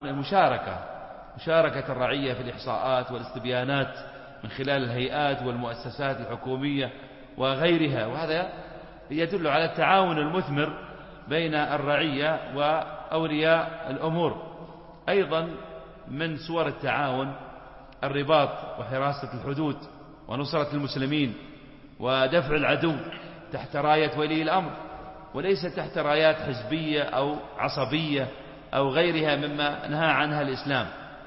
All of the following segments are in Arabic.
مشاركة الرعية في الإحصاءات والاستبيانات من خلال الهيئات والمؤسسات الحكومية وغيرها، وهذا يدل على التعاون المثمر بين الرعية وأولياء الأمور. أيضا من صور التعاون الرباط وحراسة الحدود ونصرة المسلمين ودفع العدو تحت راية ولي الأمر، وليس تحت رايات حزبية أو عصبية أو غيرها مما نهى عنها الإسلام.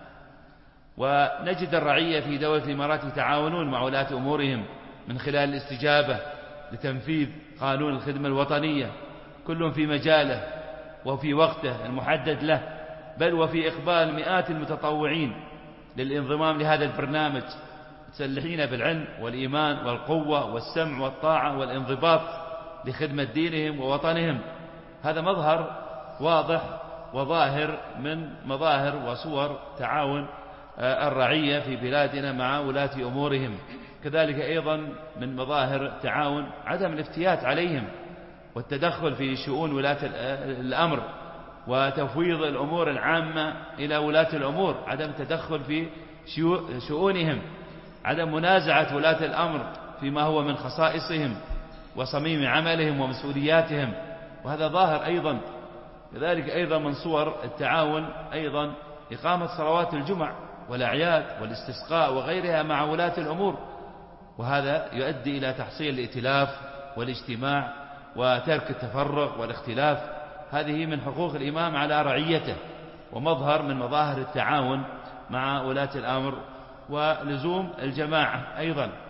ونجد الرعية في دولة الإمارات يتعاونون مع ولاة أمورهم من خلال الاستجابة لتنفيذ قانون الخدمة الوطنية، كل في مجاله وفي وقته المحدد له، بل وفي إقبال مئات المتطوعين للانضمام لهذا البرنامج، متسلحين بالعلم والإيمان والقوة والسمع والطاعة والانضباط لخدمة دينهم ووطنهم. هذا مظهر واضح وظاهر من مظاهر وصور تعاون الرعية في بلادنا مع ولاة أمورهم. كذلك أيضا من مظاهر التعاون عدم الافتيات عليهم والتدخل في شؤون ولاة الأمر وتفويض الأمور العامة إلى ولاة الأمور، عدم التدخل في شؤونهم، عدم منازعة ولاة الأمر فيما هو من خصائصهم وصميم عملهم ومسؤولياتهم، وهذا ظاهر أيضا. كذلك أيضا من صور التعاون أيضا إقامة صلوات الجمع والأعياد والاستسقاء وغيرها مع ولاة الأمور، وهذا يؤدي إلى تحصيل الائتلاف والاجتماع وترك التفرق والاختلاف. هذه من حقوق الإمام على رعيته ومظهر من مظاهر التعاون مع ولاة الأمر ولزوم الجماعة أيضا.